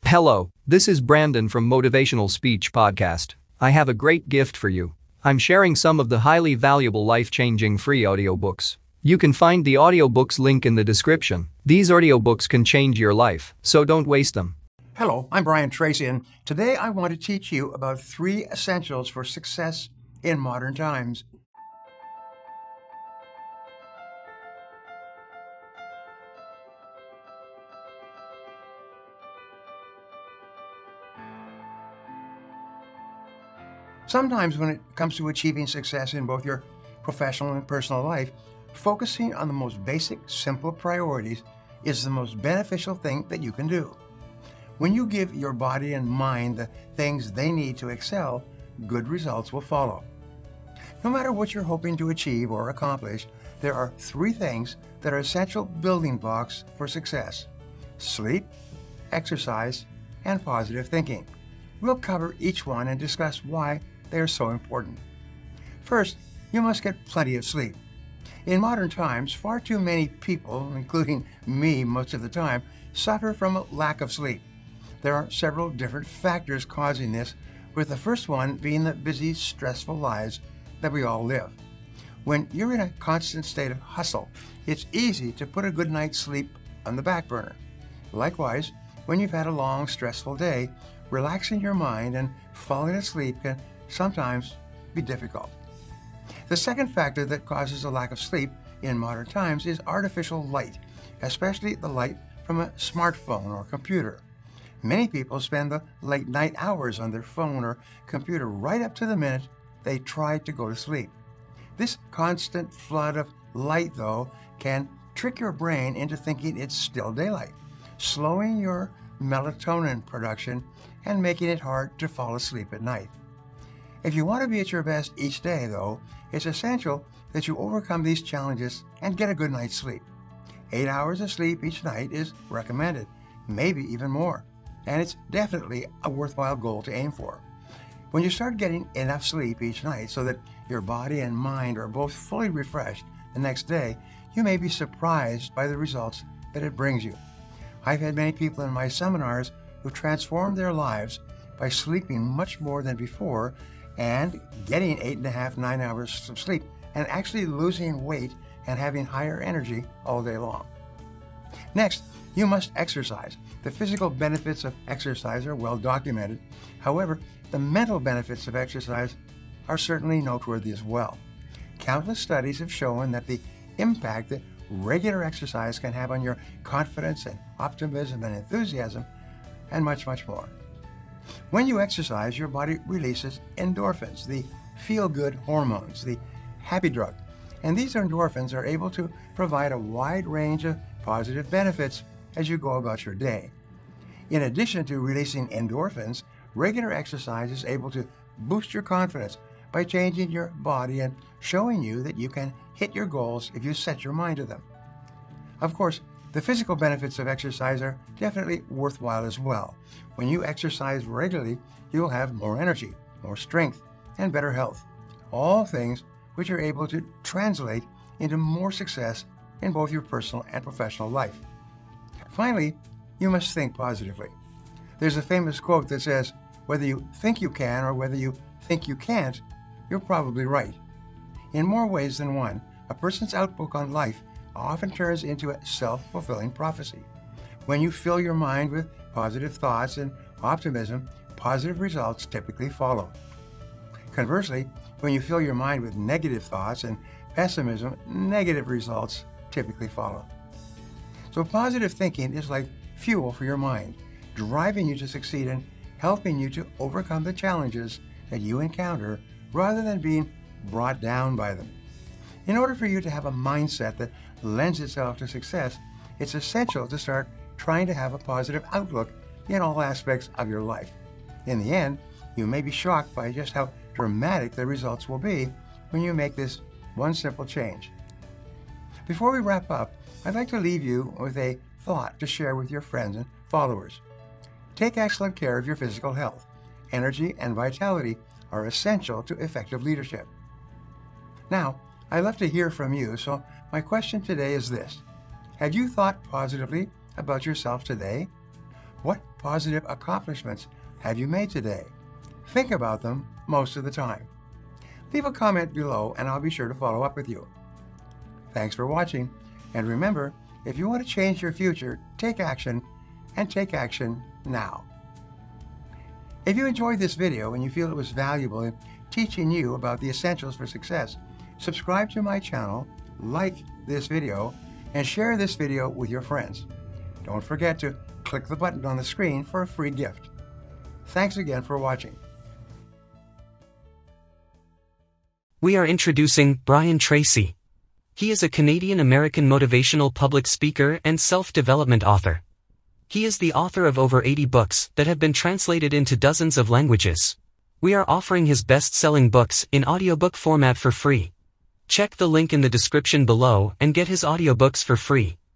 Hello, this is Brandon from Motivational Speech Podcast. I have a great gift for you. I'm sharing some of the highly valuable life-changing free audiobooks. You can find the audiobooks link in the description. These audiobooks can change your life, so don't waste them. Hello, I'm Brian Tracy, and today I want to teach you about 3 essentials for success in modern times. Sometimes when it comes to achieving success in both your professional and personal life, focusing on the most basic, simple priorities is the most beneficial thing that you can do. When you give your body and mind the things they need to excel, good results will follow. No matter what you're hoping to achieve or accomplish, there are 3 things that are essential building blocks for success: sleep, exercise, and positive thinking. We'll cover each one and discuss why they are so important. First, you must get plenty of sleep. In modern times, far too many people, including me most of the time, suffer from a lack of sleep. There are several different factors causing this, with the first one being the busy, stressful lives that we all live. When you're in a constant state of hustle, it's easy to put a good night's sleep on the back burner. Likewise, when you've had a long, stressful day, relaxing your mind and falling asleep can sometimes be difficult. The second factor that causes a lack of sleep in modern times is artificial light, especially the light from a smartphone or computer. Many people spend the late night hours on their phone or computer right up to the minute they try to go to sleep. This constant flood of light, though, can trick your brain into thinking it's still daylight, slowing your melatonin production and making it hard to fall asleep at night. If you want to be at your best each day, though, it's essential that you overcome these challenges and get a good night's sleep. 8 hours of sleep each night is recommended, maybe even more, and it's definitely a worthwhile goal to aim for. When you start getting enough sleep each night so that your body and mind are both fully refreshed the next day, you may be surprised by the results that it brings you. I've had many people in my seminars who transformed their lives by sleeping much more than before and getting 8.5, 9 hours of sleep and actually losing weight and having higher energy all day long. Next, you must exercise. The physical benefits of exercise are well documented. However, the mental benefits of exercise are certainly noteworthy as well. Countless studies have shown that the impact that regular exercise can have on your confidence and optimism and enthusiasm, and much, much more. When you exercise, your body releases endorphins, the feel-good hormones, the happy drug. And these endorphins are able to provide a wide range of positive benefits as you go about your day. In addition to releasing endorphins, regular exercise is able to boost your confidence by changing your body and showing you that you can hit your goals if you set your mind to them. Of course, the physical benefits of exercise are definitely worthwhile as well. When you exercise regularly, you'll have more energy, more strength, and better health. All things which are able to translate into more success in both your personal and professional life. Finally, you must think positively. There's a famous quote that says, "Whether you think you can or whether you think you can't, you're probably right." In more ways than one, a person's outlook on life often turns into a self-fulfilling prophecy. When you fill your mind with positive thoughts and optimism, positive results typically follow. Conversely, when you fill your mind with negative thoughts and pessimism, negative results typically follow. So positive thinking is like fuel for your mind, driving you to succeed and helping you to overcome the challenges that you encounter rather than being brought down by them. In order for you to have a mindset that lends itself to success, it's essential to start trying to have a positive outlook in all aspects of your life. In the end, you may be shocked by just how dramatic the results will be when you make this one simple change. Before we wrap up, I'd like to leave you with a thought to share with your friends and followers. Take excellent care of your physical health. Energy and vitality are essential to effective leadership. Now, I'd love to hear from you, so my question today is this: have you thought positively about yourself today? What positive accomplishments have you made today? Think about them most of the time. Leave a comment below and I'll be sure to follow up with you. Thanks for watching, and remember, if you want to change your future, take action, and take action now. If you enjoyed this video and you feel it was valuable in teaching you about the essentials for success, subscribe to my channel, like this video, and share this video with your friends. Don't forget to click the button on the screen for a free gift. Thanks again for watching. We are introducing Brian Tracy. He is a Canadian-American motivational public speaker and self-development author. He is the author of over 80 books that have been translated into dozens of languages. We are offering his best-selling books in audiobook format for free. Check the link in the description below and get his audiobooks for free.